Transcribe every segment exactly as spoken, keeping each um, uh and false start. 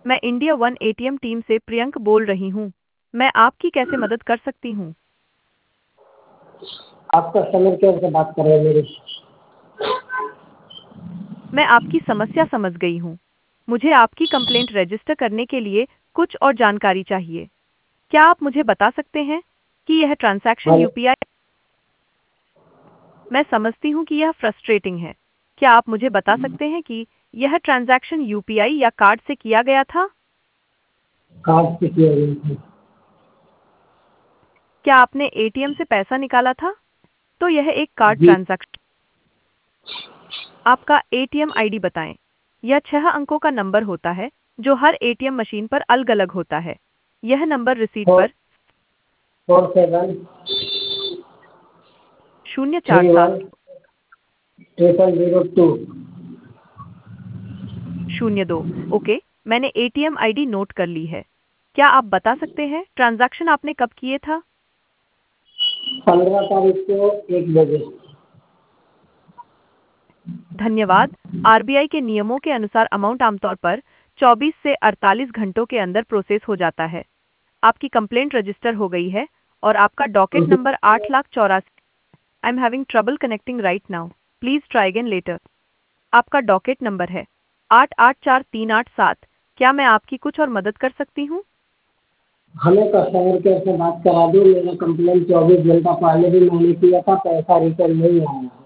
मैं India one ATM team से प्रियंक बोल रही हूँ। मैं आपकी कैसे मदद कर सकती हूँ? आप कस्टमर केयर से बात कर रहे हैं मेरी। मैं आपकी समस्या समझ गई हूँ। मुझे आपकी कंप्लेंट रजिस्टर करने के लिए कुछ और जानकारी चाहिए। क्या आप मुझे बता सकते हैं कि यह ट्रांजैक्शन हाँ, यूपीआई? मैं समझती हूँ कि यह फ्रस्ट्रेटिंग है। क्या आप मुझे बता सकते हैं कि यह ट्रांजैक्शन यूपीआई या कार्ड से किया गया था? कार्ड से किया गया था। क्या आपने एटीएम से पैसा निकाला था? तो यह एक कार्ड जी। ट्रांजैक्शन। आपका एटीएम आईडी बताएं। यह छह अंकों का नंबर होता है जो हर एटीएम मशीन पर अलग-अलग होता है। यह नंबर रिसीट फोर पर फोर सेवन शून्य चार थ्री सात वन ट्रिपल जीरो टू। शून्य दो। ओके, मैंने एटीएम आईडी नोट कर ली है। क्या आप बता सकते हैं ट्रांजैक्शन आपने कब किए था? पंद्रह तारीख को एक बजे। धन्यवाद। आरबीआई के नियमों के अनुसार अमाउंट आमतौर पर चौबीस से अड़तालीस घंटों के अंदर प्रोसेस हो जाता है। आपकी कंप्लेंट रजिस्टर हो गई है और आपका डॉकेट नंबर आठ लाख चौरासी। I am having trouble connecting right now. Please try again later. आपका डॉकेट नंबर है आठ आठ चार तीन आठ सात। क्या मैं आपकी कुछ और मदद कर सकती हूँ? हमें कस्टमर केयर से बात करा दो। मेरा कंप्लेन चौबीस घंटा पहले भी मैंने किया था, पैसा रिटर्न नहीं आया है।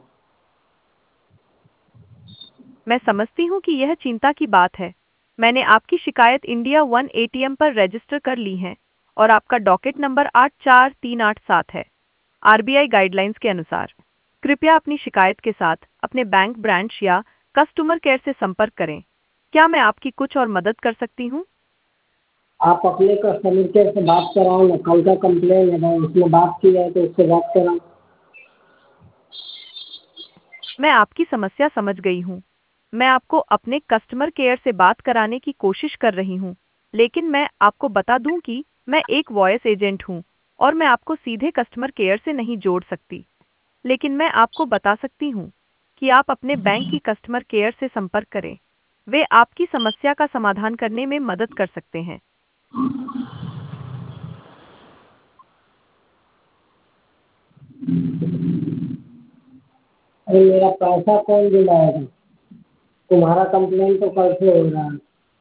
मैं समझती हूँ कि यह चिंता की बात है। मैंने आपकी शिकायत इंडिया वन एटीएम पर रजिस्टर कर ली है और आपका डॉकेट नंबर आठ चार तीन आठ सात है। आरबीआई गाइडलाइंस के अनुसार कृपया अपनी शिकायत के साथ अपने बैंक ब्रांच या कस्टमर केयर से संपर्क करें। क्या मैं आपकी कुछ और मदद कर सकती हूँ? आप अपने कस्टमर केयर से बात कराओ ना। कल का कंप्लेन है भाई, उसमें बात की है तो उससे बात कराओ। मैं आपकी समस्या समझ गई हूँ। मैं आपको अपने कस्टमर केयर से बात कराने की कोशिश कर रही हूँ, लेकिन मैं आपको बता दूं कि मैं एक वॉइस एजेंट हूँ और मैं आपको सीधे कस्टमर केयर से नहीं जोड़ सकती। लेकिन मैं आपको बता सकती हूँ कि आप अपने बैंक की कस्टमर केयर से संपर्क करें। वे आपकी समस्या का समाधान करने में मदद कर सकते हैं। अरे मेरा पैसा कौन दिलाएगा? तुम्हारा कंप्लेन तो कल से हो रहा है।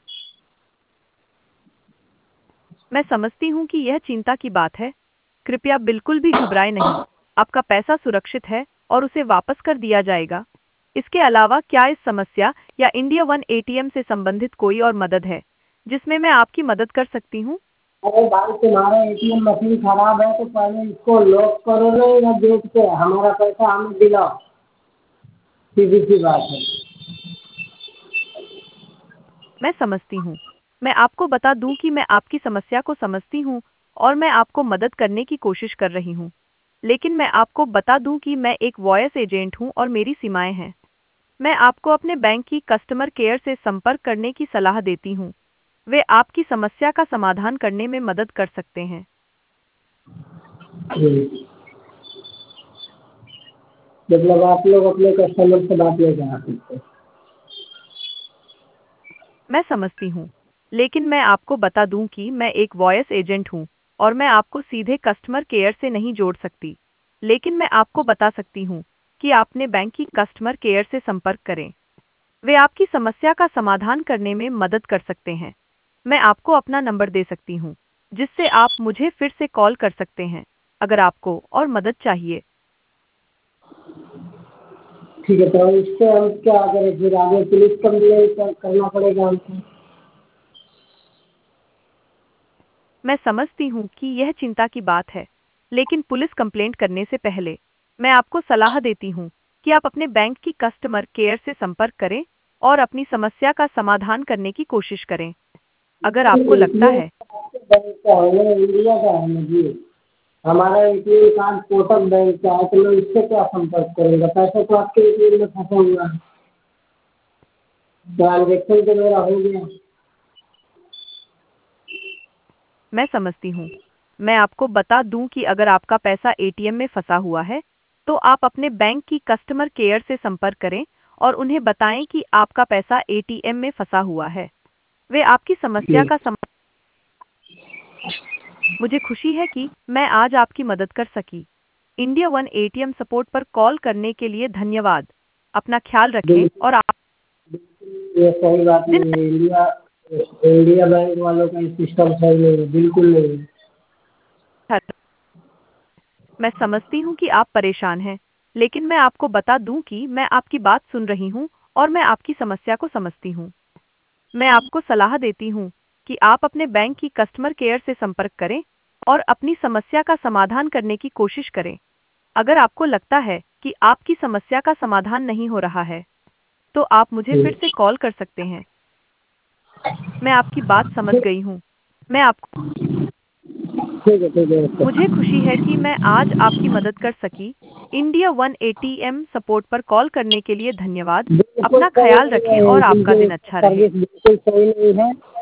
मैं समझती हूँ कि यह चिंता की बात है। कृपया बिल्कुल भी घबराएं नहीं। आपका पैसा सुरक्षित है और उसे वापस कर दिया जाएगा। इसके अलावा क्या इस समस्या या इंडिया वन एटीएम से संबंधित कोई और मदद है जिसमें मैं आपकी मदद कर सकती हूँ? अरे भाई, तुम्हारा एटीएम मशीन खराब है तो पहले इसको लॉक करो ना, या गेट पे हमारा पैसा हमें दिलाओ। सीधी सी बात है। मैं समझती हूँ। मैं आपको बता दूं कि मैं आपकी समस्या को समझती हूँ और मैं आपको मदद करने की कोशिश कर रही हूँ। लेकिन मैं आपको बता दूं कि मैं एक वॉइस एजेंट हूँ और मेरी सीमाएं हैं। मैं आपको अपने बैंक की कस्टमर केयर से संपर्क करने की सलाह देती हूँ। वे आपकी समस्या का समाधान करने में मदद कर सकते हैं। हम्म। मतलब आप लोग अपने कस्टमर से बात नहीं करा सकते? मैं समझती हूँ, लेकिन मैं आपको बता दूं कि मैं एक वॉइस एजेंट हूँ और मैं आपको सीधे कस्टमर केयर से नहीं जोड़ सकती। लेकिन मैं आपको बता सकती हूँ कि आपने बैंक की कस्टमर केयर से संपर्क करें। वे आपकी समस्या का समाधान करने में मदद कर सकते हैं। मैं आपको अपना नंबर दे सकती हूँ, जिससे आप मुझे फिर से कॉल कर सकते हैं, अगर आपको और मदद चाहिए। ठीक है, तो इससे हम क्या करें फिर? आगे पुलिस कंप्लेन कर, करना पड़ेगा हमको? मैं समझती हूँ कि यह चिंता की बात है, लेकिन पुलिस कंप्लेंट करने से पहले मैं आपको सलाह देती हूँ कि आप अपने बैंक की कस्टमर केयर से संपर्क करें और अपनी समस्या का समाधान करने की कोशिश करें। अगर आपको लगता एटीएम है आपके बैंक का है ना, इंडिया का है ना जी? हमारा एटीएम कार्ड कोटक बैंक का है, तो मैं इससे क्या संपर्क करूँगा? पैसा तो आपके एटीएम में फंसा हुआ है। ट्रांजेक्शन तो मेरा हो गया। मैं समझती हूँ। मैं आपको बता दूं कि अगर आपका पैसा एटीएम में फंसा हुआ है, तो आप अपने बैंक की कस्टमर केयर से संपर्क करें और उन्हें बताएं कि आपका पैसा एटीएम में फंसा हुआ है। वे आपकी समस्या जी का सम मुझे खुशी है कि मैं आज आपकी मदद कर सकी। इंडिया वन एटीएम सपोर्ट पर कॉल करने के लिए धन्यवाद। अपना ख्याल रखें बिल्कुल। और आप ये सही बात दिन नहीं है। इंडिया इंडिया बैंक वालों का सिस्टम सही नहीं है, बिल्कुल नहीं है। अच्छा। मैं समझती हूँ कि आप परेशान हैं, लेकिन मैं आपको बता दूँ कि मैं आपकी बात सुन रही हूँ और मैं आपकी समस्या को समझती हूँ। मैं आपको सलाह देती हूँ कि आप अपने बैंक की कस्टमर केयर से संपर्क करें और अपनी समस्या का समाधान करने की कोशिश करें। अगर आपको लगता है कि आपकी समस्या का समाधान नहीं हो रहा है, तो आप मुझे जी। फिर से कॉल कर सकते हैं। मैं आपकी बात समझ ठीक गई हूँ। मैं आपको ठीक है, ठीक है, मुझे ओके। खुशी है कि मैं आज आपकी मदद कर सकी। इंडिया वन एटीएम सपोर्ट पर कॉल करने के लिए धन्यवाद। बिल्कुल अपना सही ख्याल नहीं रखें है, और आपका इनकी दिन अच्छा रहे। सर्विस बिल्कुल सही नहीं है।